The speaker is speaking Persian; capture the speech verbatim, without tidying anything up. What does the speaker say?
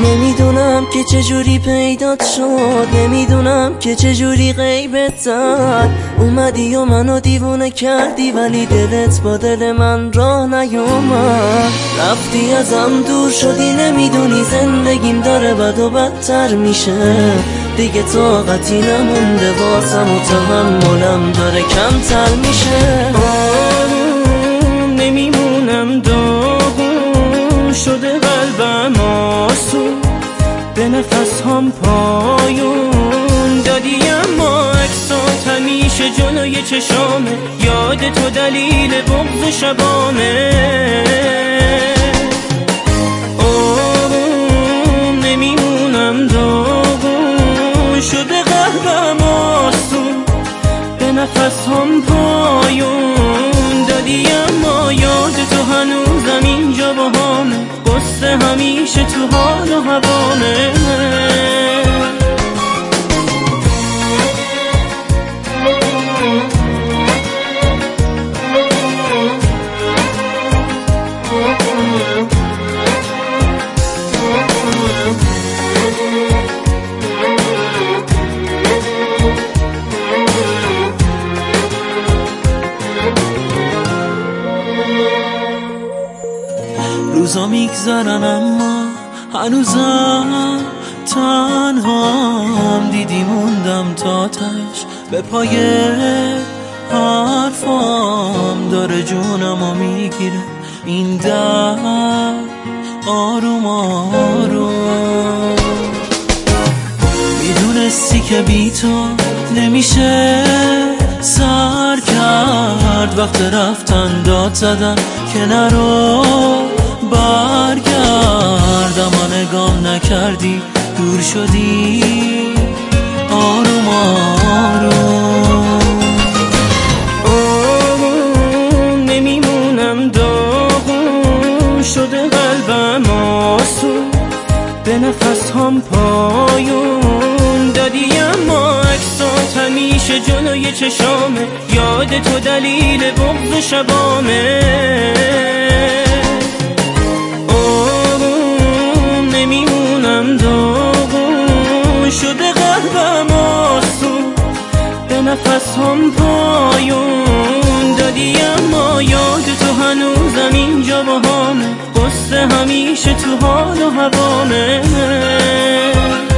نمیدونم که چجوری پیدات شد، نمیدونم که چجوری غیبت زد. اومدی و منو دیوونه کردی ولی دلت با دل من راه نیومد. رفتی ازم دور شدی، نمیدونی زندگیم داره بد و بدتر میشه. دیگه طاقتی نمونده واسم و تحملم داره کمتر میشه. آروم نمیمونم، داغون شده قلبم آسون، به نفس هم پایون دادی اما عکسات همیشه جلوی چشامه. یاد تو دلیل بغض شبامه. آروم نمیمونم، داغون شده قلبم آسون، به نفس هم پایون دادی اما یاد تو هنوزم اینجا با همه. قصه همیشه تو حال و هوامه. روزا میگذرن اما هنوزم تنهام، دیدی موندم تا تش به پای حرفام. داره جونمو میگیره این در آروم آروم. میدونستی که بی تو نمیشه سر کرد، وقت رفتن داد زدن که نرو برگرد. اما نگام نکردی دور شدی آروم آروم. آروم نمیمونم، داغون شده قلبم آسون، به نفس هم پایون دادی اما عکسات همیشه جلوی چشامه. یاد تو دلیل بغض شبامه. آروم نمیمونم، داغون شده قلبم آسون، به نفس هم پایون دادی اما یاد تو هنوزم اینجا با همه. قصه همیشه تو حال و هوامه.